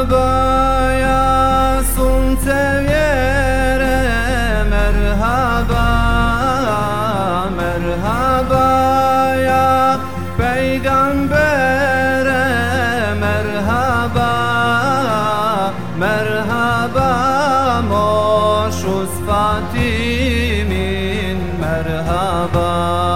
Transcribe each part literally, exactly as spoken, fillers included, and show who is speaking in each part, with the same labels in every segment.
Speaker 1: Merhaba ya sunce vjere, merhaba, merhaba ya pejgambere, merhaba, merhaba moshus Fatimin, merhaba,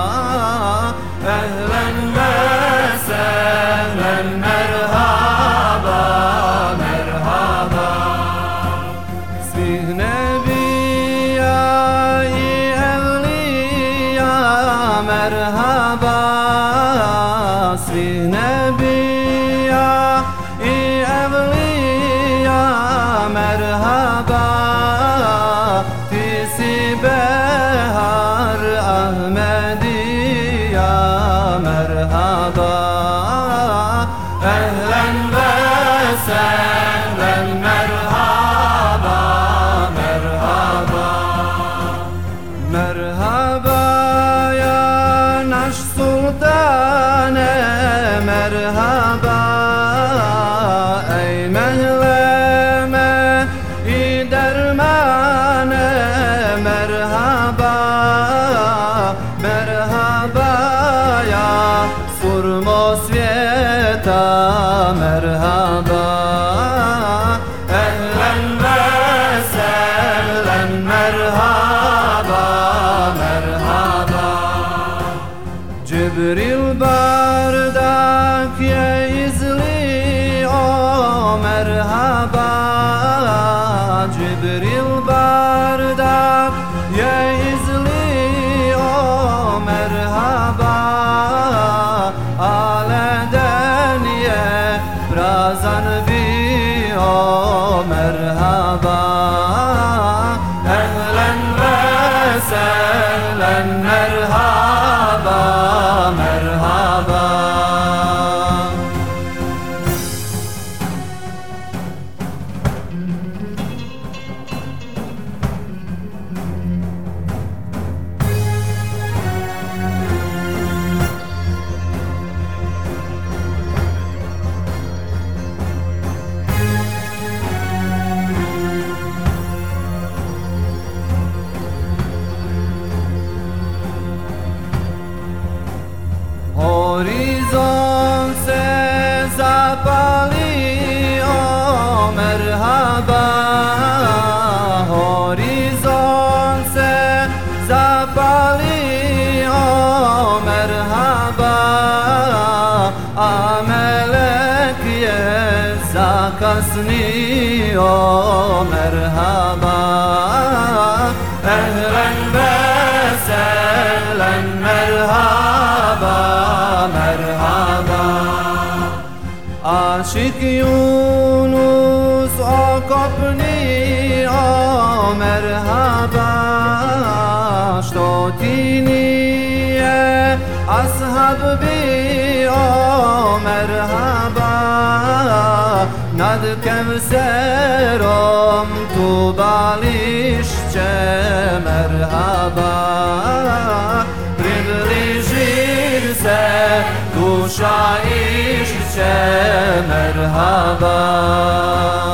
Speaker 1: ehlen ve sehlen, merhaba, merhaba. Svih nebija i evlija, merhaba, svih nebija i evlija, merhaba, ti si behar Ahmedija, merhaba, ehlen ve sehlen, merhaba, merhaba. Merhaba ya naš sultane, merhaba, ey mehleme i dermane, merhaba, merhaba ya surmo svijeta, merhaba, ehlen ve sehlen, merhaba, merhaba. Džibril bardak je izlio, merhaba, Džibril bardak je izlio, merhaba, aleden je prazan bio, merhaba, ehlen ve sehlen, merhaba, merhaba. Horizon se zapalio, merhaba, horizon se zapalio, merhaba, a melek je zakasnio, merhaba, ehlen ve sehlen, merhaba, merhaba. Aşık Yunus o kopnio, merhaba, što ti nije ashab bio, merhaba, nad Kevserom tu bališće, merhaba, približi se duša išće, merhaba.